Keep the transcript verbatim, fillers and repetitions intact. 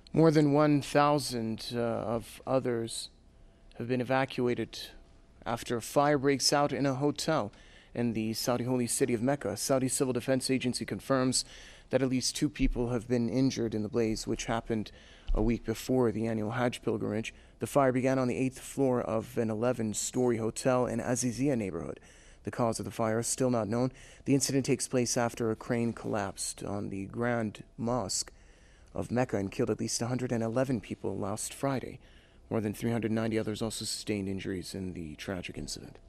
More than one thousand uh, of others have been evacuated after a fire breaks out in a hotel in the Saudi holy city of Mecca. Saudi Civil Defense Agency confirms that at least two people have been injured in the blaze, which happened a week before the annual Hajj pilgrimage. The fire began on the eighth floor of an eleven-story hotel in Azizia neighborhood. The cause of the fire is still not known. The incident takes place after a crane collapsed on the Grand Mosque of Mecca and killed at least one hundred eleven people last Friday. More than three hundred ninety others also sustained injuries in the tragic incident.